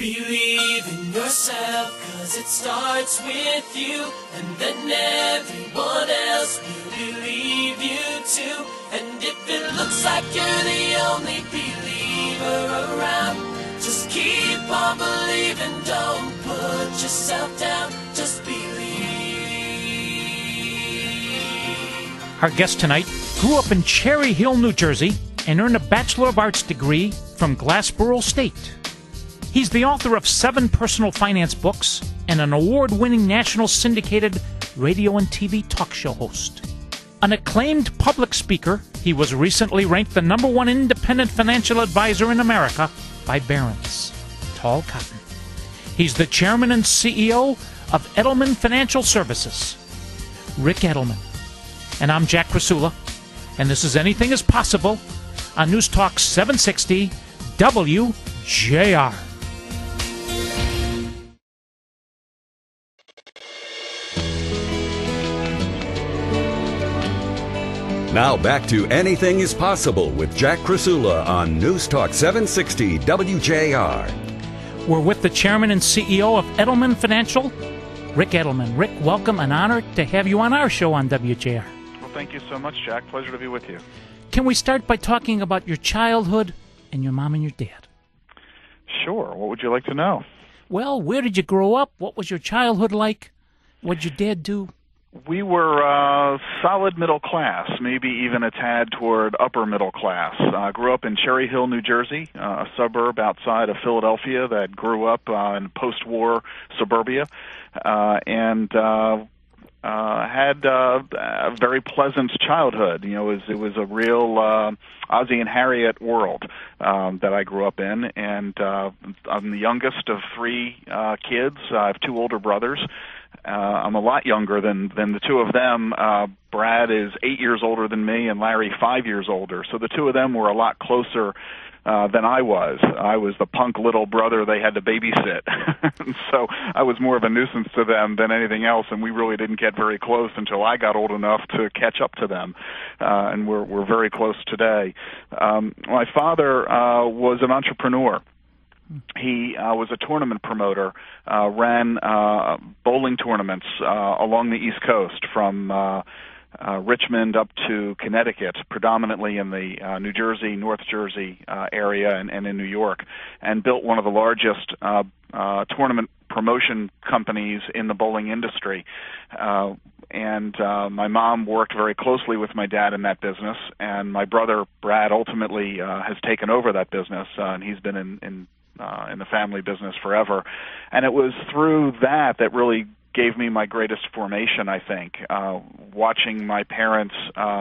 Believe in yourself, 'cause it starts with you, and then everyone else will believe you too. And if it looks like you're the only believer around, just keep on believing, don't put yourself down, just believe. Our guest tonight grew up in Cherry Hill, New Jersey, and earned a Bachelor of Arts degree from Glassboro State. He's the author of 7 personal finance books and an award-winning national syndicated radio and TV talk show host. An acclaimed public speaker, he was recently ranked the #1 independent financial advisor in America by Barron's. Tall cotton. He's the chairman and CEO of Edelman Financial Services. Ric Edelman. And I'm Jack Krasula, and this is Anything is Possible on News Talk 760 WJR. Now back to Anything is Possible with Jack Krasula on News Talk 760 WJR. We're with the chairman and CEO of Edelman Financial, Ric Edelman. Ric, welcome. An honor to have you on our show on WJR. Well, thank you so much, Jack. Pleasure to be with you. Can we start by talking about your childhood and your mom and your dad? Sure. What would you like to know? Well, where did you grow up? What was your childhood like? What did your dad do? We were solid middle class, maybe even a tad toward upper middle class. Grew up in Cherry Hill, New Jersey, a suburb outside of Philadelphia that grew up in post-war suburbia, and had a very pleasant childhood. You know, it was a real Ozzie and Harriet world that I grew up in, and I'm the youngest of 3 kids. I have 2 older brothers. I'm a lot younger than the 2 of them. Brad is 8 years older than me, and Larry 5 years older. So the 2 of them were a lot closer than I was. I was the punk little brother they had to babysit. So I was more of a nuisance to them than anything else, and we really didn't get very close until I got old enough to catch up to them. And we're very close today. My father was an entrepreneur. He was a tournament promoter, ran bowling tournaments along the East Coast from Richmond up to Connecticut, predominantly in the New Jersey, North Jersey area and in New York, and built one of the largest tournament promotion companies in the bowling industry. And my mom worked very closely with my dad in that business, and my brother Brad ultimately has taken over that business, and he's been in the family business forever. And it was through that really gave me my greatest formation, I think. Watching my parents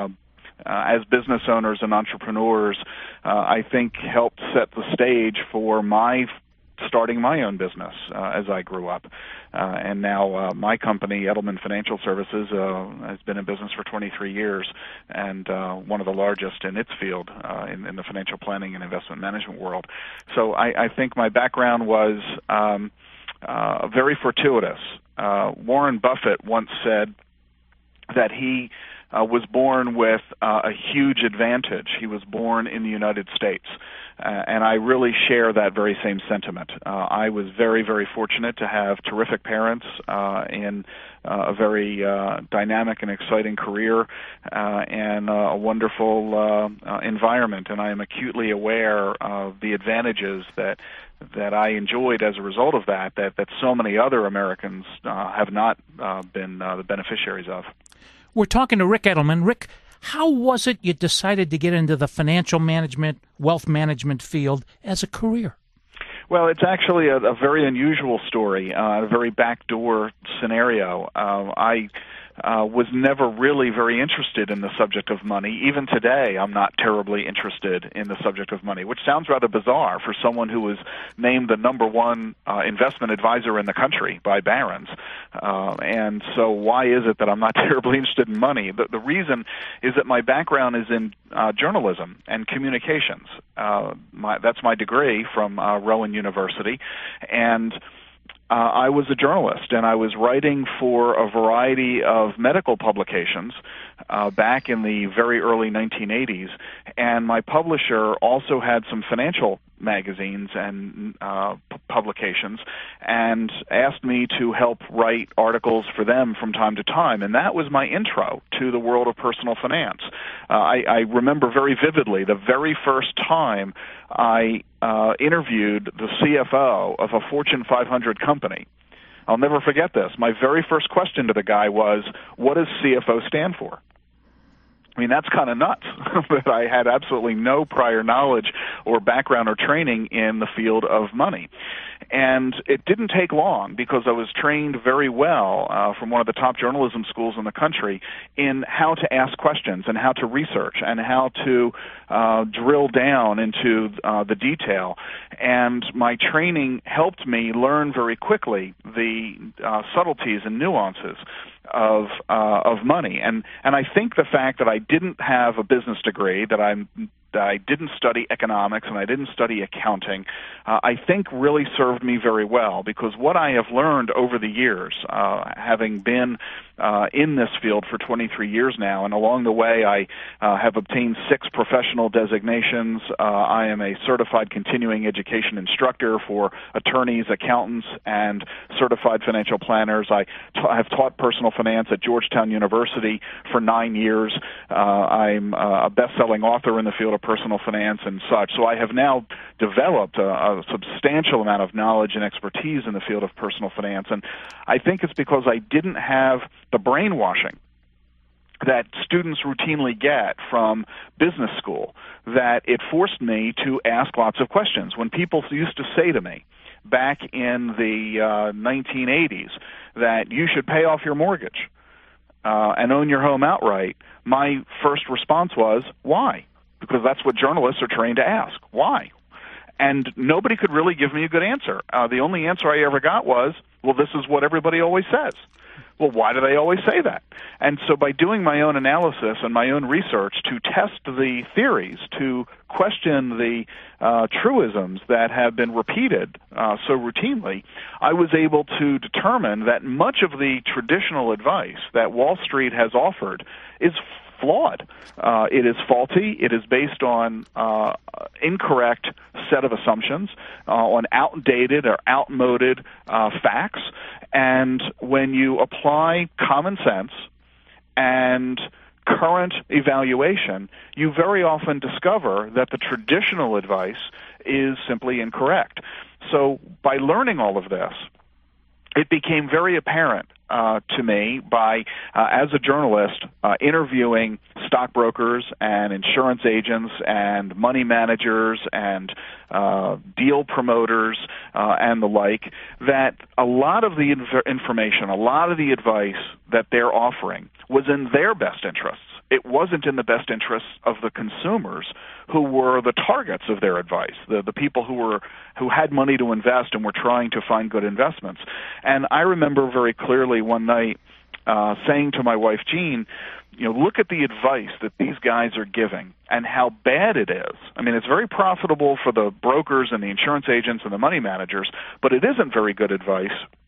as business owners and entrepreneurs, I think helped set the stage for my starting my own business as I grew up. And now my company, Edelman Financial Services, has been in business for 23 years and one of the largest in its field in the financial planning and investment management world. So I think my background was very fortuitous. Warren Buffett once said that he was born with a huge advantage. He was born in the United States. And I really share that very same sentiment. I was very, very fortunate to have terrific parents in a very dynamic and exciting career and a wonderful environment. And I am acutely aware of the advantages that I enjoyed as a result of that so many other Americans have not been the beneficiaries of. We're talking to Ric Edelman. Ric, how was it you decided to get into the financial management, wealth management field as a career? Well, it's actually a very unusual story, a very backdoor scenario. I was never really very interested in the subject of money. Even today, I'm not terribly interested in the subject of money, which sounds rather bizarre for someone who was named the #1 investment advisor in the country by Barron's. And so why is it that I'm not terribly interested in money? The reason is that my background is in journalism and communications. That's my degree from Rowan University. And I was a journalist, and I was writing for a variety of medical publications back in the very early 1980s, and my publisher also had some financial magazines and publications, and asked me to help write articles for them from time to time. And that was my intro to the world of personal finance. I remember very vividly the very first time I interviewed the CFO of a Fortune 500 company. I'll never forget this. My very first question to the guy was, what does CFO stand for? I mean, that's kind of nuts, but I had absolutely no prior knowledge or background or training in the field of money. And it didn't take long, because I was trained very well from one of the top journalism schools in the country in how to ask questions and how to research and how to drill down into the detail. And my training helped me learn very quickly the subtleties and nuances of money. And I think the fact that I didn't have a business degree, that I didn't study economics and I didn't study accounting, I think really served me very well, because what I have learned over the years, having been in this field for 23 years now, and along the way I have obtained 6 professional designations. I am a certified continuing education instructor for attorneys, accountants, and certified financial planners. I have taught personal finance at Georgetown University for 9 years. I'm a best-selling author in the field of personal finance and such. So I have now developed a substantial amount of knowledge and expertise in the field of personal finance. And I think it's because I didn't have the brainwashing that students routinely get from business school, that it forced me to ask lots of questions. When people used to say to me back in the 1980s that you should pay off your mortgage and own your home outright, my first response was, why? Because that's what journalists are trained to ask. Why? And nobody could really give me a good answer. The only answer I ever got was, well, this is what everybody always says. Well, why do they always say that? And so by doing my own analysis and my own research to test the theories, to question the truisms that have been repeated so routinely, I was able to determine that much of the traditional advice that Wall Street has offered is flawed. It is faulty. It is based on incorrect set of assumptions, on outdated or outmoded facts. And when you apply common sense and current evaluation, you very often discover that the traditional advice is simply incorrect. So by learning all of this, it became very apparent to me by, as a journalist, interviewing stockbrokers and insurance agents and money managers and deal promoters and the like, that a lot of the information, a lot of the advice that they're offering was in their best interests. It wasn't in the best interests of the consumers who were the targets of their advice, the people who had money to invest and were trying to find good investments. And I remember very clearly one night saying to my wife, Jean, look at the advice that these guys are giving and how bad it is. I mean, it's very profitable for the brokers and the insurance agents and the money managers, but it isn't very good advice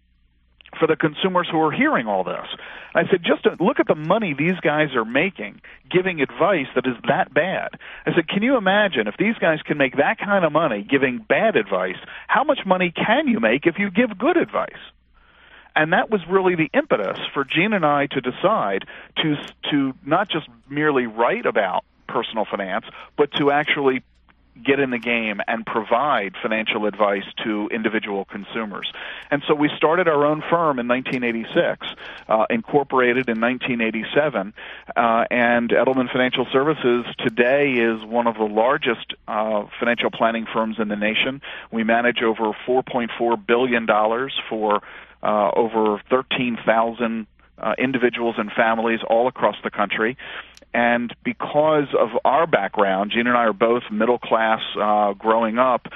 for the consumers who are hearing all this. And I said, just look at the money these guys are making giving advice that is that bad. I said, can you imagine if these guys can make that kind of money giving bad advice, how much money can you make if you give good advice? And that was really the impetus for Jean and I to decide to not just merely write about personal finance, but to actually get in the game and provide financial advice to individual consumers. And so we started our own firm in 1986, incorporated in 1987, and Edelman Financial Services today is one of the largest financial planning firms in the nation. We manage over $4.4 billion for over 13,000 individuals and families all across the country. And because of our background, Jean and I are both middle class growing up,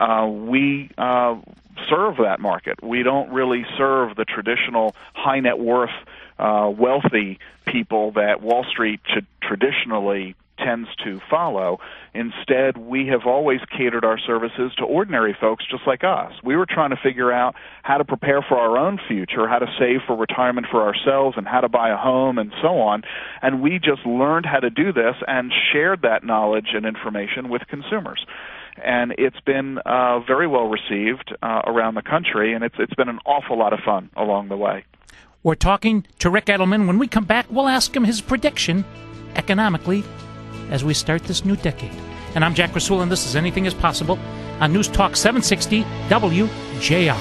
we serve that market. We don't really serve the traditional high net worth, wealthy people that Wall Street traditionally tends to follow. Instead, we have always catered our services to ordinary folks just like us. We were trying to figure out how to prepare for our own future, how to save for retirement for ourselves, and how to buy a home and so on. And we just learned how to do this and shared that knowledge and information with consumers. and it's been very well received around the country, and it's been an awful lot of fun along the way. We're talking to Ric Edelman. When we come back, we'll ask him his prediction economically as we start this new decade. And I'm Jack Krasula, and this is Anything is Possible on News Talk 760 WJR.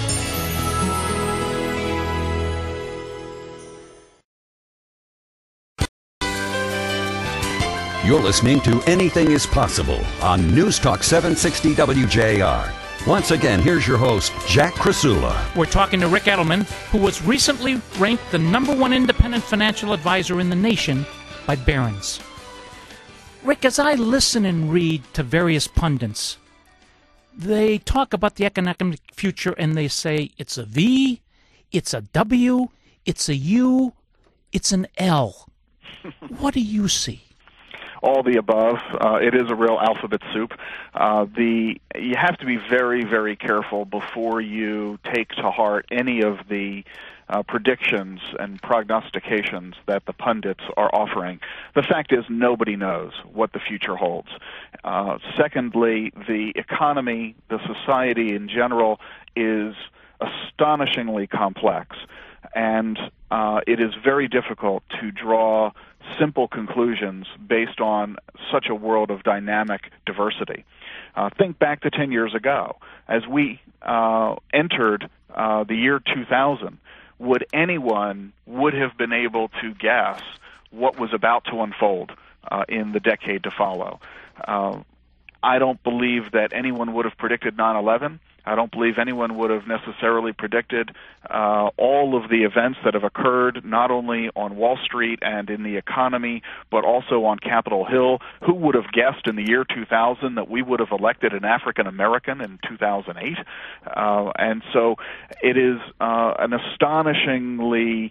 You're listening to Anything is Possible on News Talk 760 WJR. Once again, here's your host, Jack Krasula. We're talking to Ric Edelman, who was recently ranked the #1 independent financial advisor in the nation by Barron's. Rick, as I listen and read to various pundits, they talk about the economic future and they say it's a V, it's a W, it's a U, it's an L. What do you see? All the above. It is a real alphabet soup. You have to be very, very careful before you take to heart any of the predictions and prognostications that the pundits are offering. The fact is, nobody knows what the future holds. Secondly, the economy, the society in general, is astonishingly complex, and it is very difficult to draw simple conclusions based on such a world of dynamic diversity. Think back to 10 years ago. As we entered the year 2000, would anyone have been able to guess what was about to unfold in the decade to follow? I don't believe that anyone would have predicted 9/11. I don't believe anyone would have necessarily predicted all of the events that have occurred, not only on Wall Street and in the economy, but also on Capitol Hill. Who would have guessed in the year 2000 that we would have elected an African American in 2008? And so it is an astonishingly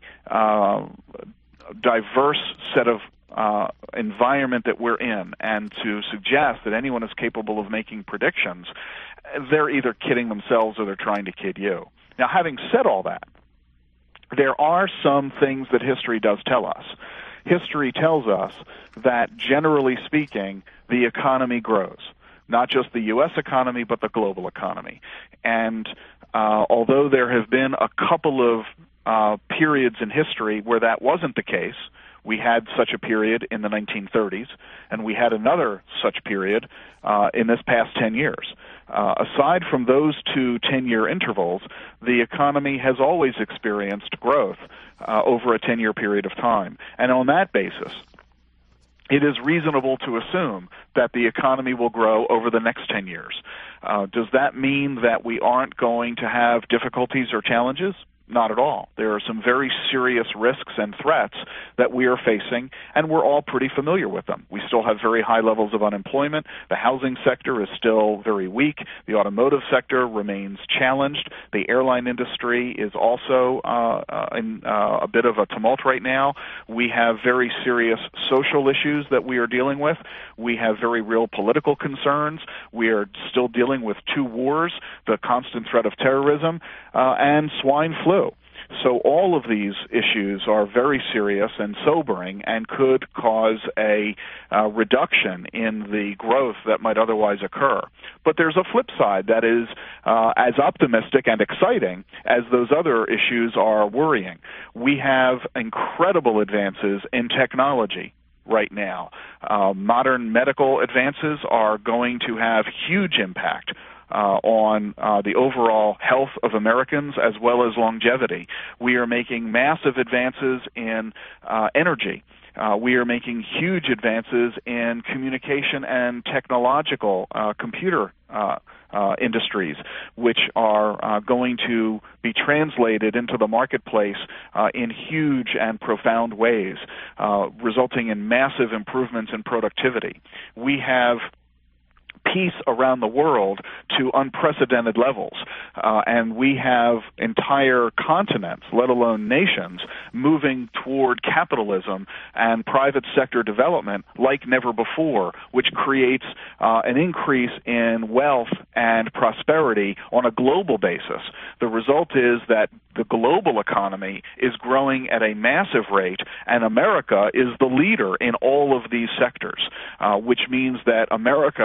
diverse set of environment that we're in, and to suggest that anyone is capable of making predictions, they're either kidding themselves or they're trying to kid you. Now, having said all that, there are some things that history does tell us. History tells us that, generally speaking, the economy grows. Not just the U.S. economy, but the global economy. And although there have been a couple of periods in history where that wasn't the case, we had such a period in the 1930s, and we had another such period in this past 10 years. Aside from those two 10-year intervals, the economy has always experienced growth over a 10-year period of time. And on that basis, it is reasonable to assume that the economy will grow over the next 10 years. Does that mean that we aren't going to have difficulties or challenges? Not at all. There are some very serious risks and threats that we are facing, and we're all pretty familiar with them. We still have very high levels of unemployment. The housing sector is still very weak. The automotive sector remains challenged. The airline industry is also in a bit of a tumult right now. We have very serious social issues that we are dealing with. We have very real political concerns. We are still dealing with two wars, the constant threat of terrorism, and swine flu. So all of these issues are very serious and sobering and could cause a reduction in the growth that might otherwise occur. But there's a flip side that is as optimistic and exciting as those other issues are worrying. We have incredible advances in technology right now. Modern medical advances are going to have huge impact on the overall health of Americans as well as longevity. We are making massive advances in energy. We are making huge advances in communication and technological computer industries, which are going to be translated into the marketplace in huge and profound ways, resulting in massive improvements in productivity. We have peace around the world to unprecedented levels. And we have entire continents, let alone nations, moving toward capitalism and private sector development like never before, which creates an increase in wealth and prosperity on a global basis. The result is that the global economy is growing at a massive rate, and America is the leader in all of these sectors, which means that America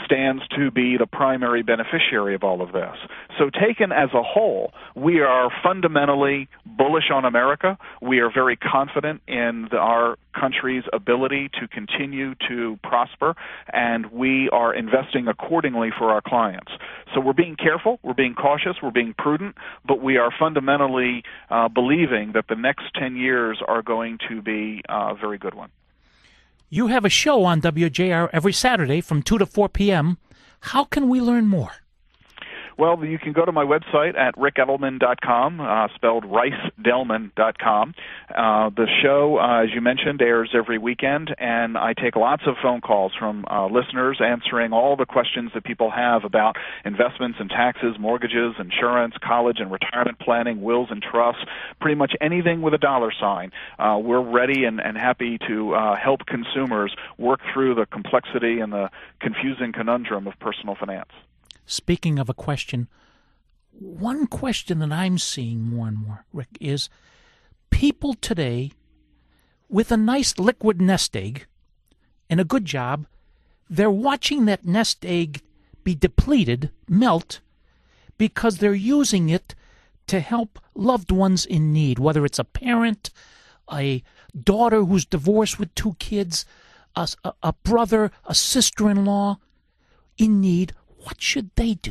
stands to be the primary beneficiary of all of this. So taken as a whole, we are fundamentally bullish on America. We are very confident in our country's ability to continue to prosper, and we are investing accordingly for our clients. So we're being careful, we're being cautious, we're being prudent, but we are fundamentally believing that the next 10 years are going to be a very good one. You have a show on WJR every Saturday from 2 to 4 p.m. How can we learn more? Well, you can go to my website at rickedelman.com, spelled ricedelman.com. The show, as you mentioned, airs every weekend, and I take lots of phone calls from listeners answering all the questions that people have about investments and taxes, mortgages, insurance, college and retirement planning, wills and trusts, pretty much anything with a dollar sign. We're ready and happy to help consumers work through the complexity and the confusing conundrum of personal finance. Speaking of a question, one question that I'm seeing more and more, Rick, is people today with a nice liquid nest egg and a good job, they're watching that nest egg be depleted, melt, because they're using it to help loved ones in need, whether it's a parent, a daughter who's divorced with 2 kids, a brother, a sister-in-law in need. What should they do?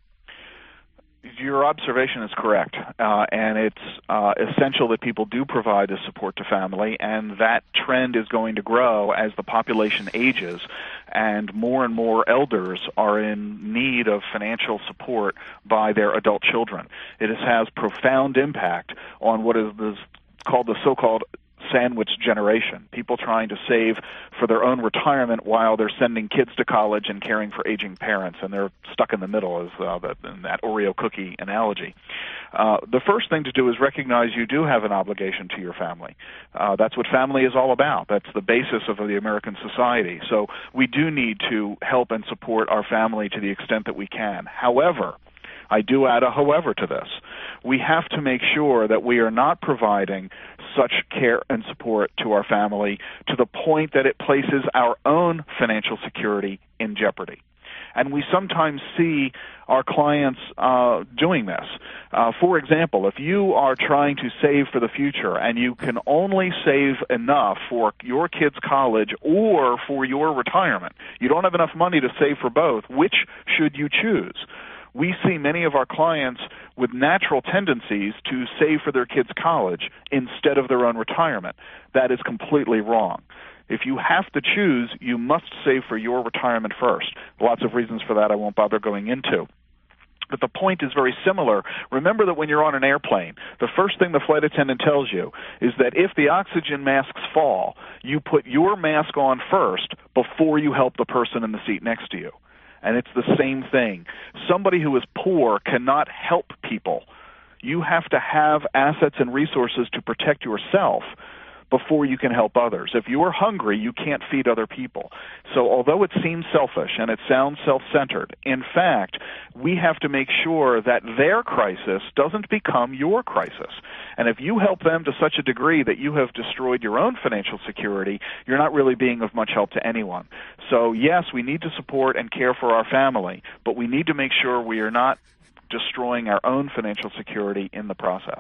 Your observation is correct, and it's essential that people do provide a support to family, and that trend is going to grow as the population ages, and more elders are in need of financial support by their adult children. It has profound impact on what is called the so-called sandwich generation, people trying to save for their own retirement while they're sending kids to college and caring for aging parents, and they're stuck in the middle, as in that Oreo cookie analogy. The first thing to do is recognize you do have an obligation to your family. That's what family is all about. That's the basis of the American society. So we do need to help and support our family to the extent that we can. However, I do add a however to this. We have to make sure that we are not providing such care and support to our family to the point that it places our own financial security in jeopardy. And we sometimes see our clients doing this. For example, if you are trying to save for the future and you can only save enough for your kids' college or for your retirement, you don't have enough money to save for both, which should you choose? We see many of our clients with natural tendencies to save for their kids' college instead of their own retirement. That is completely wrong. If you have to choose, you must save for your retirement first. Lots of reasons for that I won't bother going into. But the point is very similar. Remember that when you're on an airplane, the first thing the flight attendant tells you is that if the oxygen masks fall, you put your mask on first before you help the person in the seat next to you. And it's the same thing. Somebody who is poor cannot help people. You have to have assets and resources to protect yourself before you can help others. If you are hungry, you can't feed other people. So although it seems selfish and it sounds self-centered, in fact, we have to make sure that their crisis doesn't become your crisis. And if you help them to such a degree that you have destroyed your own financial security, you're not really being of much help to anyone. So yes, we need to support and care for our family, but we need to make sure we are not destroying our own financial security in the process.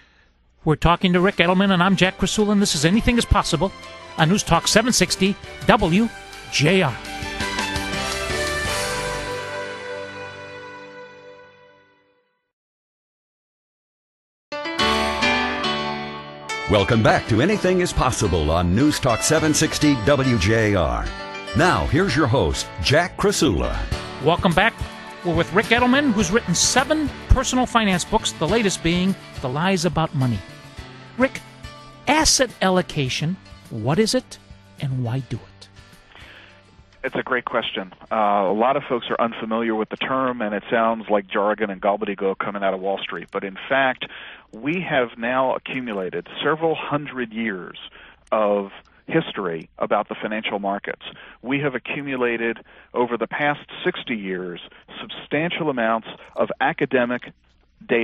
We're talking to Rick Edelman, and I'm Jack Krasula, and this is Anything is Possible on News Talk 760 WJR. Welcome back to Anything is Possible on News Talk 760 WJR. Now, here's your host, Jack Krasula. Welcome back. We're with Rick Edelman, who's written 7 personal finance books, the latest being The Lies About Money. Rick, asset allocation, what is it and why do it? It's a great question. A lot of folks are unfamiliar with the term, and it sounds like jargon and gobbledygook coming out of Wall Street. But in fact, we have now accumulated several hundred years of history about the financial markets. We have accumulated over the past 60 years substantial amounts of academic data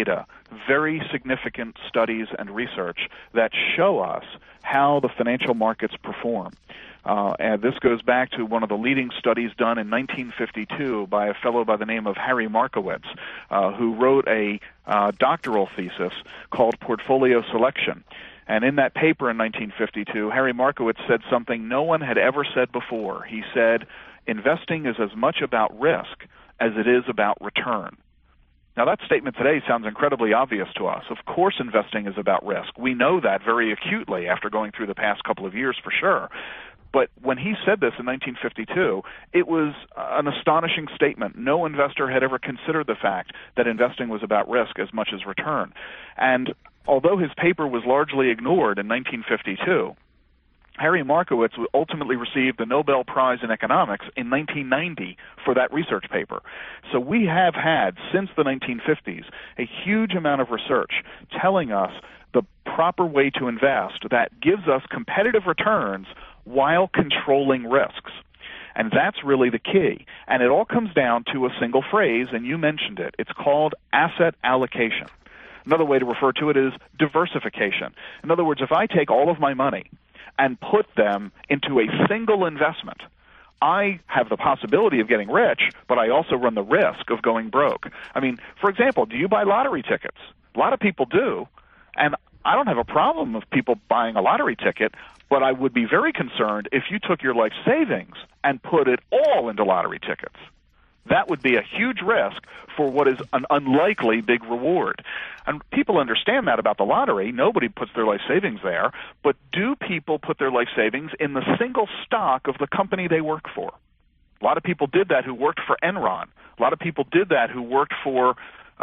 very significant studies and research that show us how the financial markets perform. And this goes back to one of the leading studies done in 1952 by a fellow by the name of Harry Markowitz, who wrote a doctoral thesis called Portfolio Selection. And in that paper in 1952, Harry Markowitz said something no one had ever said before. He said, investing is as much about risk as it is about return. Now, that statement today sounds incredibly obvious to us. Of course investing is about risk. We know that very acutely after going through the past couple of years for sure. But when he said this in 1952, it was an astonishing statement. No investor had ever considered the fact that investing was about risk as much as return. And although his paper was largely ignored in 1952, Harry Markowitz ultimately received the Nobel Prize in Economics in 1990 for that research paper. So we have had, since the 1950s, a huge amount of research telling us the proper way to invest that gives us competitive returns while controlling risks. And that's really the key. And it all comes down to a single phrase, and you mentioned it. It's called asset allocation. Another way to refer to it is diversification. In other words, if I take all of my money and put them into a single investment, I have the possibility of getting rich, but I also run the risk of going broke. I mean, for example, do you buy lottery tickets? A lot of people do, and I don't have a problem with people buying a lottery ticket, but I would be very concerned if you took your life savings and put it all into lottery tickets. That would be a huge risk for what is an unlikely big reward. And people understand that about the lottery. Nobody puts their life savings there. But do people put their life savings in the single stock of the company they work for? A lot of people did that who worked for Enron. A lot of people did that who worked for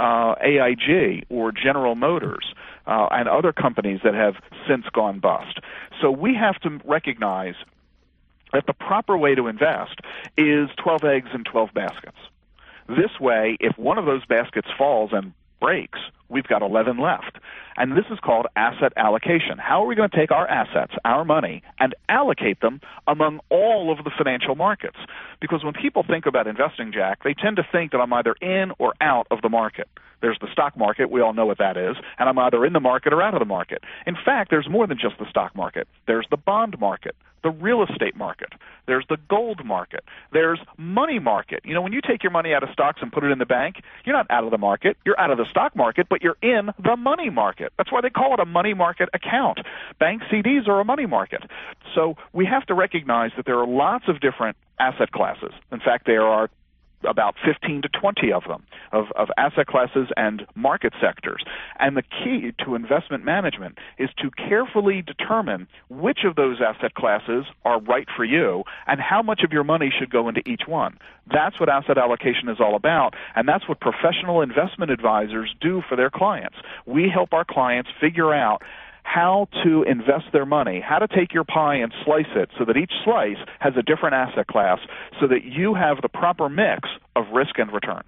AIG or General Motors and other companies that have since gone bust. So we have to recognize that the proper way to invest is 12 eggs in 12 baskets. This way, if one of those baskets falls and breaks, we've got 11 left. And this is called asset allocation. How are we going to take our assets, our money, and allocate them among all of the financial markets? Because when people think about investing, Jack, they tend to think that I'm either in or out of the market. There's the stock market, we all know what that is, and I'm either in the market or out of the market. In fact, there's more than just the stock market. There's the bond market, the real estate market, there's the gold market, there's money market. You know, when you take your money out of stocks and put it in the bank, you're not out of the market, you're out of the stock market, but you're in the money market. That's why they call it a money market account. Bank CDs are a money market. So we have to recognize that there are lots of different asset classes. In fact, there are about 15 to 20 of them, of asset classes and market sectors. And the key to investment management is to carefully determine which of those asset classes are right for you and how much of your money should go into each one. That's what asset allocation is all about, and that's what professional investment advisors do for their clients. We help our clients figure out how to invest their money, how to take your pie and slice it so that each slice has a different asset class so that you have the proper mix of risk and return.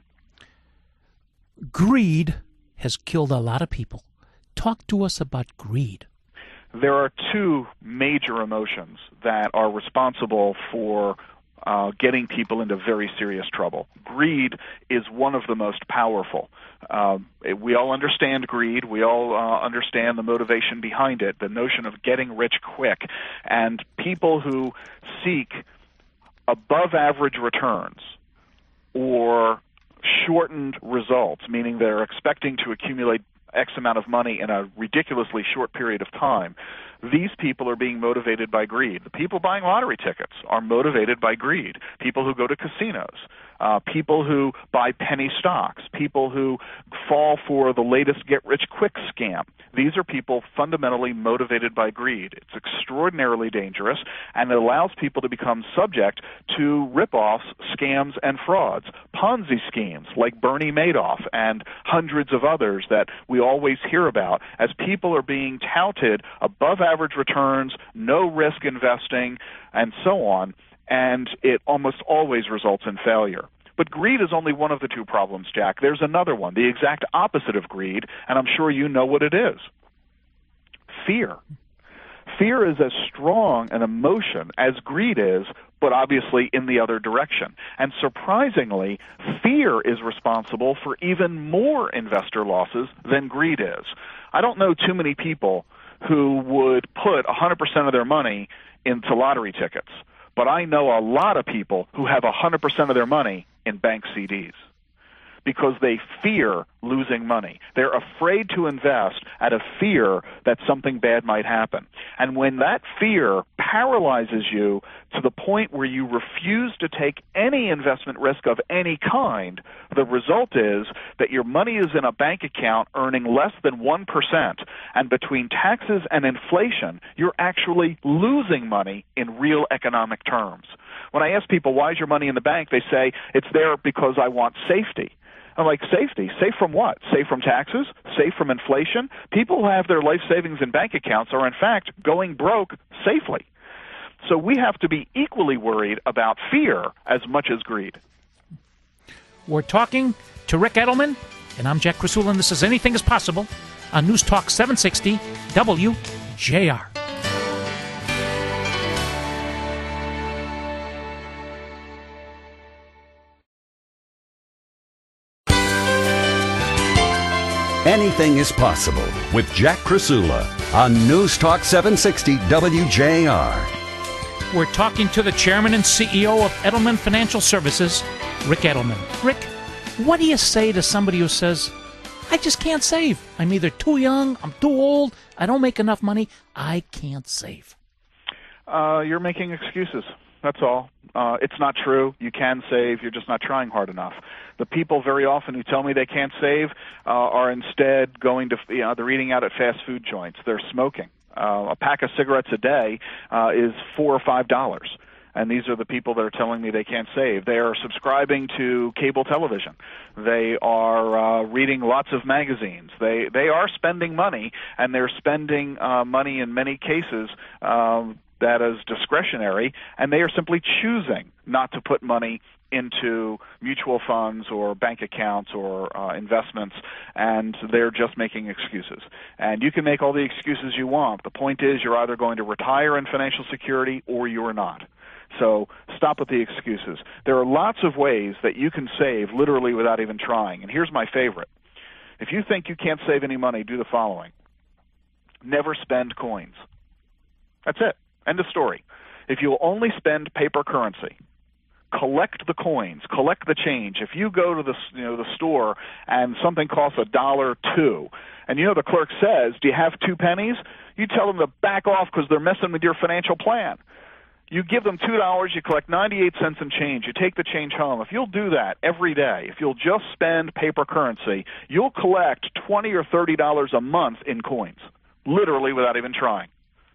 Greed has killed a lot of people. Talk to us about greed. There are two major emotions that are responsible for getting people into very serious trouble. Greed is one of the most powerful. We all understand greed. We all understand the motivation behind it, the notion of getting rich quick. And people who seek above-average returns or shortened results, meaning they're expecting to accumulate X amount of money in a ridiculously short period of time, these people are being motivated by greed. The people buying lottery tickets are motivated by greed. People who go to casinos, people who buy penny stocks, people who fall for the latest get-rich-quick scam. These are people fundamentally motivated by greed. It's extraordinarily dangerous, and it allows people to become subject to rip-offs, scams, and frauds. Ponzi schemes like Bernie Madoff and hundreds of others that we always hear about as people are being touted above-average returns, no-risk investing, and so on, and it almost always results in failure. But greed is only one of the two problems, Jack. There's another one, the exact opposite of greed, and I'm sure you know what it is. Fear. Fear is as strong an emotion as greed is, but obviously in the other direction. And surprisingly, fear is responsible for even more investor losses than greed is. I don't know too many people who would put 100% of their money into lottery tickets, but I know a lot of people who have 100% of their money in bank CDs, because they fear losing money. They're afraid to invest out of fear that something bad might happen. And when that fear paralyzes you to the point where you refuse to take any investment risk of any kind, the result is that your money is in a bank account earning less than 1%, and between taxes and inflation, you're actually losing money in real economic terms. When I ask people, why is your money in the bank, they say, it's there because I want safety. I'm like, safety? Safe from what? Safe from taxes? Safe from inflation? People who have their life savings in bank accounts are, in fact, going broke safely. So we have to be equally worried about fear as much as greed. We're talking to Ric Edelman, and I'm Jack Krasula, and this is Anything is Possible on News Talk 760 WJR. Anything is Possible with Jack Krasula on News Talk 760 WJR. We're talking to the chairman and CEO of Edelman Financial Services, Ric Edelman. Rick, what do you say to somebody who says, I just can't save. I'm either too young, I'm too old, I don't make enough money, I can't save? You're making excuses. That's all. It's not true. You can save. You're just not trying hard enough. The people very often who tell me they can't save are instead going to, they're eating out at fast food joints. They're smoking. A pack of cigarettes a day is $4 or $5. And these are the people that are telling me they can't save. They are subscribing to cable television. They are reading lots of magazines. They are spending money, and they're spending money in many cases that is discretionary, and they are simply choosing not to put money into mutual funds or bank accounts or investments, and they're just making excuses. And you can make all the excuses you want. The point is you're either going to retire in financial security or you're not. So stop with the excuses. There are lots of ways that you can save literally without even trying, and here's my favorite. If you think you can't save any money, do the following. Never spend coins. That's it. End of story. If you'll only spend paper currency, collect the coins, collect the change. If you go to the store and something costs $1.02, and the clerk says, "Do you have 2 pennies?" You tell them to back off because they're messing with your financial plan. You give them $2, you collect 98 cents in change. You take the change home. If you'll do that every day, if you'll just spend paper currency, you'll collect $20 or $30 a month in coins, literally without even trying.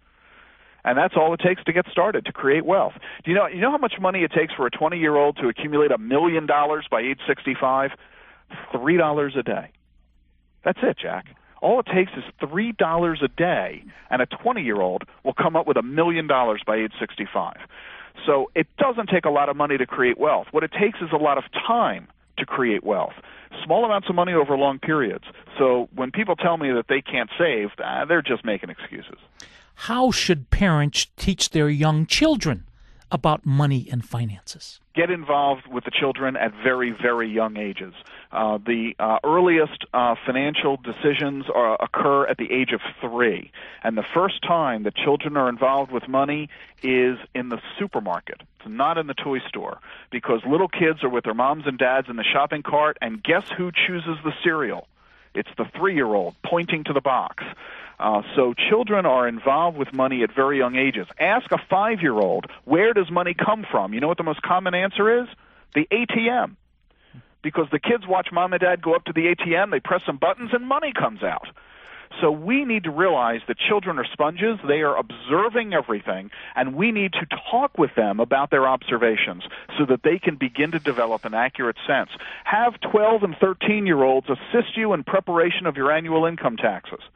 And that's all it takes to get started, to create wealth. Do you know how much money it takes for a 20-year-old to accumulate $1 million by age 65? $3 a day. That's it, Jack. All it takes is $3 a day, and a 20-year-old will come up with $1 million by age 65. So it doesn't take a lot of money to create wealth. What it takes is a lot of time to create wealth. Small amounts of money over long periods. So when people tell me that they can't save, they're just making excuses. How should parents teach their young children about money and finances? Get involved with the children at very, very young ages. The earliest financial decisions occur at the age of 3. And the first time that children are involved with money is in the supermarket. It's not in the toy store, because little kids are with their moms and dads in the shopping cart, and guess who chooses the cereal? It's the 3-year-old pointing to the box. So children are involved with money at very young ages. Ask a 5-year-old, where does money come from? You know what the most common answer is? The ATM. Because the kids watch mom and dad go up to the ATM, they press some buttons, and money comes out. So we need to realize that children are sponges. They are observing everything, and we need to talk with them about their observations so that they can begin to develop an accurate sense. Have 12 and 13-year-olds assist you in preparation of your annual income taxes.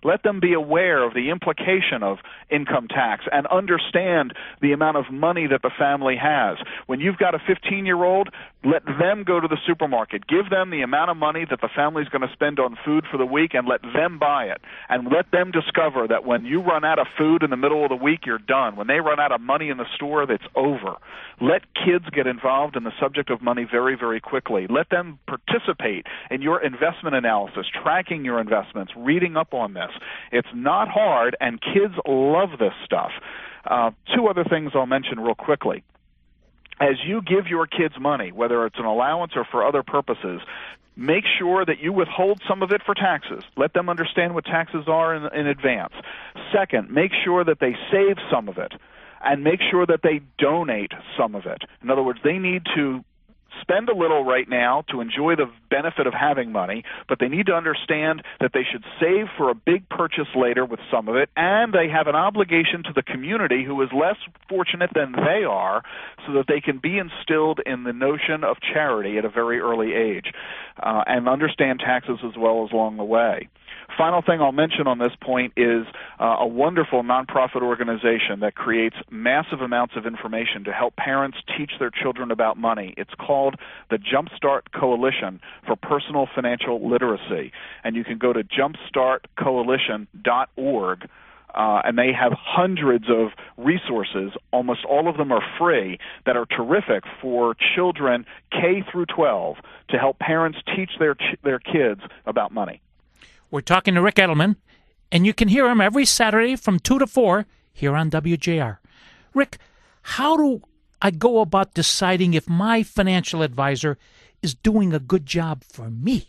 Let them be aware of the implication of income tax and understand the amount of money that the family has. When you've got a 15-year-old, let them go to the supermarket. Give them the amount of money that the family's going to spend on food for the week and let them buy it. And let them discover that when you run out of food in the middle of the week, you're done. When they run out of money in the store, that's over. Let kids get involved in the subject of money very, very quickly. Let them participate in your investment analysis, tracking your investments, reading up on this. It's not hard, and kids love this stuff. Two other things I'll mention real quickly. As you give your kids money, whether it's an allowance or for other purposes, make sure that you withhold some of it for taxes. Let them understand what taxes are in advance. Second, make sure that they save some of it, and make sure that they donate some of it. In other words, they need to spend a little right now to enjoy the benefit of having money, but they need to understand that they should save for a big purchase later with some of it, and they have an obligation to the community who is less fortunate than they are, so that they can be instilled in the notion of charity at a very early age, and understand taxes as well as along the way. Final thing I'll mention on this point is a wonderful nonprofit organization that creates massive amounts of information to help parents teach their children about money. It's called the Jumpstart Coalition for Personal Financial Literacy, and you can go to jumpstartcoalition.org. And they have hundreds of resources, almost all of them are free, that are terrific for children K through 12 to help parents teach their kids about money. We're talking to Ric Edelman, and you can hear him every Saturday from 2 to 4 here on WJR. Ric, how do I go about deciding if my financial advisor is doing a good job for me?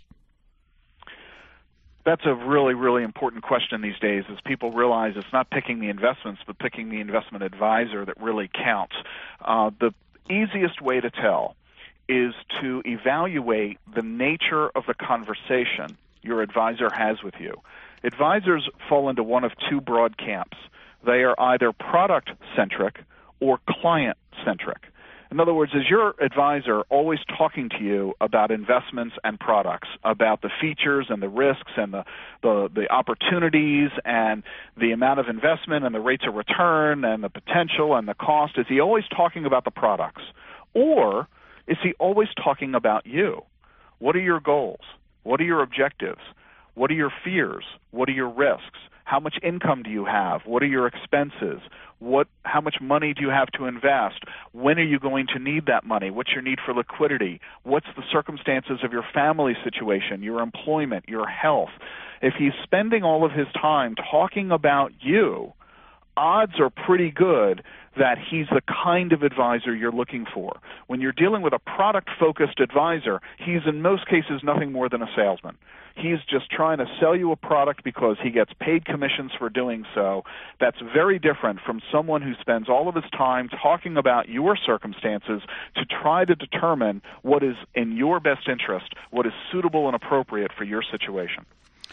That's a really, really important question these days, as people realize it's not picking the investments, but picking the investment advisor that really counts. The easiest way to tell is to evaluate the nature of the conversation your advisor has with you. Advisors fall into one of two broad camps. They are either product-centric or client-centric. In other words, is your advisor always talking to you about investments and products, about the features and the risks and the opportunities and the amount of investment and the rates of return and the potential and the cost? Is he always talking about the products? Or is he always talking about you? What are your goals? What are your objectives? What are your fears? What are your risks? How much income do you have? What are your expenses? How much money do you have to invest? When are you going to need that money? What's your need for liquidity? What's the circumstances of your family situation, your employment, your health? If he's spending all of his time talking about you, odds are pretty good that he's the kind of advisor you're looking for. When you're dealing with a product-focused advisor, he's in most cases nothing more than a salesman. He's just trying to sell you a product because he gets paid commissions for doing so. That's very different from someone who spends all of his time talking about your circumstances to try to determine what is in your best interest, what is suitable and appropriate for your situation.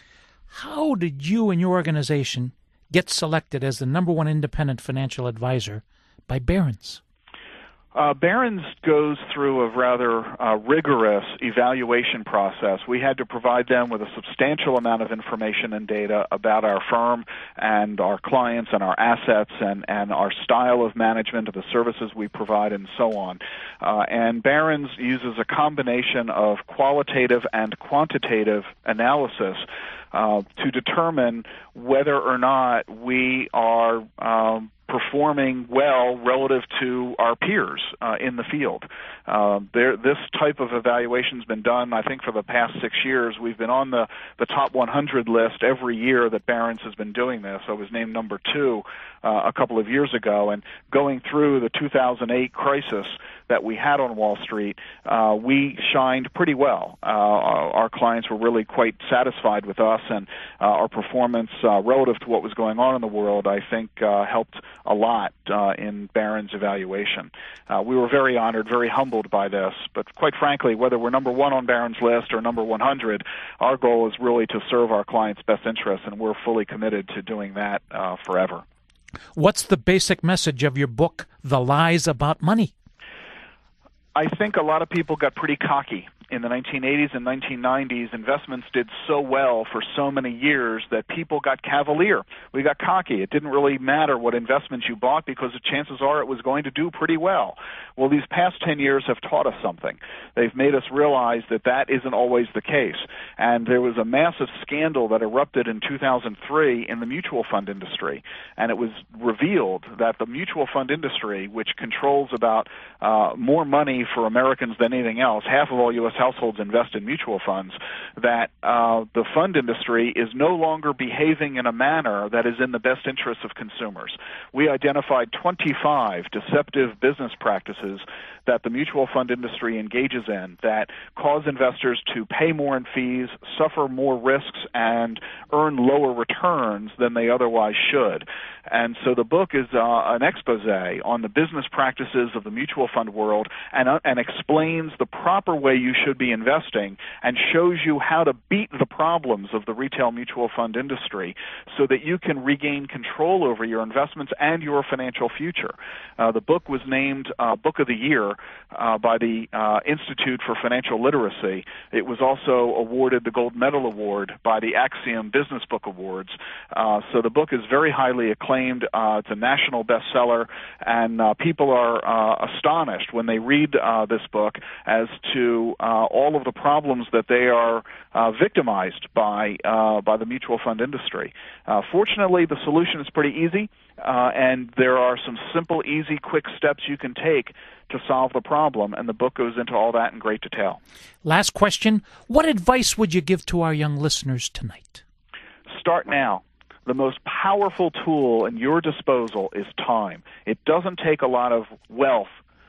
How did you and your organization get selected as the #1 independent financial advisor by Barron's? Barron's goes through a rather rigorous evaluation process. We had to provide them with a substantial amount of information and data about our firm and our clients and our assets and our style of management of the services we provide and so on. And Barron's uses a combination of qualitative and quantitative analysis to determine whether or not we are performing well relative to our peers in the field. This type of evaluation has been done, I think, for the past 6 years. We've been on the top 100 list every year that Barron's has been doing this. I was named #2 a couple of years ago, and going through the 2008 crisis that we had on Wall Street, we shined pretty well. Our clients were really quite satisfied with us, and our performance relative to what was going on in the world, I think, helped a lot in Barron's evaluation. We were very honored, very humbled by this, but quite frankly, whether we're #1 on Barron's list or #100, our goal is really to serve our clients' best interests, and we're fully committed to doing that forever. What's the basic message of your book, The Lies About Money? I think a lot of people got pretty cocky in the 1980s and 1990s, investments did so well for so many years that people got cavalier. We got cocky. It didn't really matter what investments you bought because the chances are it was going to do pretty well. Well, these past 10 years have taught us something. They've made us realize that that isn't always the case. And there was a massive scandal that erupted in 2003 in the mutual fund industry, and it was revealed that the mutual fund industry, which controls about more money for Americans than anything else, half of all U.S. households invest in mutual funds, that the fund industry is no longer behaving in a manner that is in the best interests of consumers. We identified 25 deceptive business practices that the mutual fund industry engages in that cause investors to pay more in fees, suffer more risks, and earn lower returns than they otherwise should. And so the book is an expose on the business practices of the mutual fund world and explains the proper way you should be investing and shows you how to beat the problems of the retail mutual fund industry so that you can regain control over your investments and your financial future. The book was named Book of the Year by the Institute for Financial Literacy. It was also awarded the Gold Medal Award by the Axiom Business Book Awards. So the book is very highly acclaimed. It's a national bestseller, and people are astonished when they read this book as to all of the problems that they are victimized by the mutual fund industry. Fortunately, the solution is pretty easy, and there are some simple, easy, quick steps you can take to solve the problem, and the book goes into all that in great detail. Last question. What advice would you give to our young listeners tonight? Start now. The most powerful tool in your disposal is time. It doesn't take a lot of wealth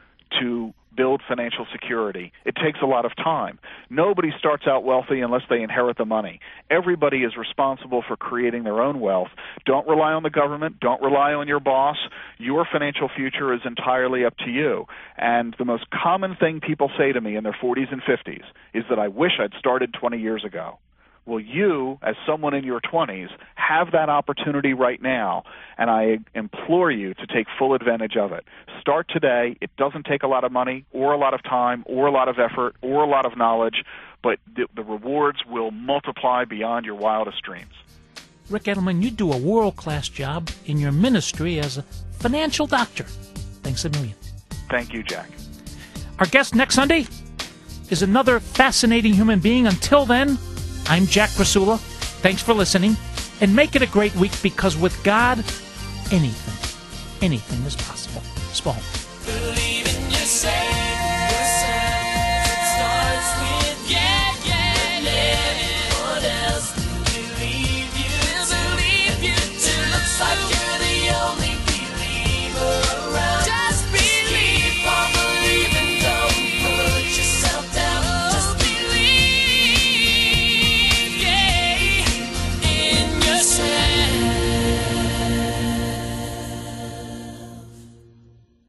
to build financial security. It takes a lot of time. Nobody starts out wealthy unless they inherit the money. Everybody is responsible for creating their own wealth. Don't rely on the government. Don't rely on your boss. Your financial future is entirely up to you. And the most common thing people say to me in their 40s and 50s is that I wish I'd started 20 years ago. Well, you, as someone in your 20s, have that opportunity right now, and I implore you to take full advantage of it. Start today. It doesn't take a lot of money or a lot of time or a lot of effort or a lot of knowledge, but the rewards will multiply beyond your wildest dreams. Ric Edelman, you do a world-class job in your ministry as a financial doctor. Thanks a million. Thank you, Jack. Our guest next Sunday is another fascinating human being. Until then, I'm Jack Krasula. Thanks for listening, and make it a great week, because with God, anything is possible. Spall.